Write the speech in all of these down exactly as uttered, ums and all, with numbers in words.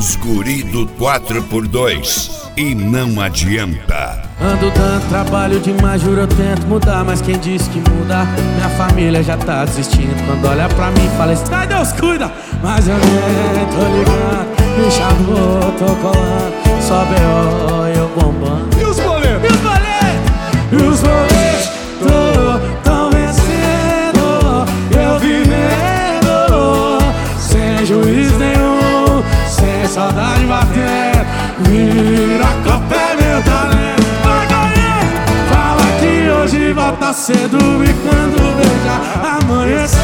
os guri do quatro por dois. E não adianta. Ando dando trabalho demais, juro eu tento mudar, mas quem disse que muda? Minha família já tá desistindo. Quando olha pra mim fala, sai Deus cuida. Mas eu nem tô ligando, me chamou, tô colando. Só B O eu bombando. E os boletos? E os boletos? E os boletos tô, tão vencendo, eu vivendo sem juiz nenhum, sem saudade batendo. Vira copa é meu talento. Vai ganhar. Fala que hoje volta cedo e quando beijar amanheceu.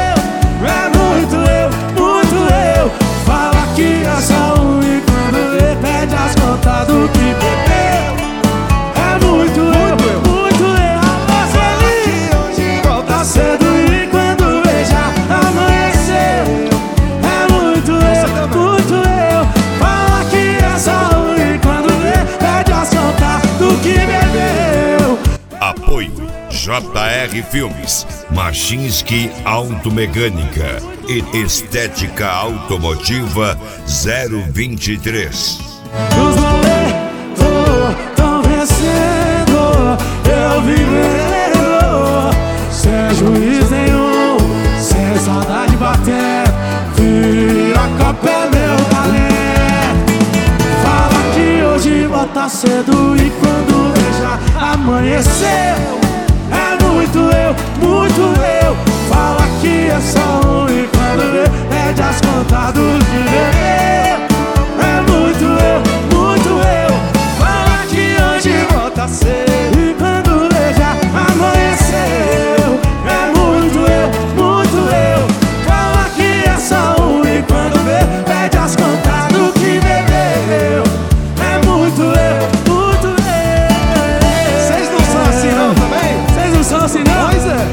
É muito eu, muito eu. Fala que é só um e quando vê pede as contas do que bebeu. É muito eu, muito eu. Fala que hoje volta cedo e quando beijar amanheceu. É muito eu, muito eu. Fala que é só um e quando vê pede as contas do que bebeu. Apoio J R Filmes, Marchinski Automecânica e Estética Automotiva zero vinte e três. Os boletos tão vencendo, eu vivendo sem juiz nenhum, sem saudade batendo. Vira copa é meu talento. Fala que hoje volta cedo e quando beijar amanheceu. É muito eu, muito eu. Fala que é só um e quando vê pede as contas do que bebeu. É muito eu, muito eu. Fala que hoje volta cedo e quando beijar amanheceu. É muito eu, muito eu. Fala que é só um e quando vê pede as contas do que bebeu. É muito eu, muito eu. Vocês não são assim não também? Vocês não são assim não? Pois é.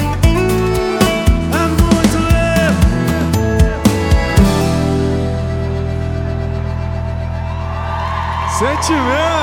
É muito eu. Sentimento.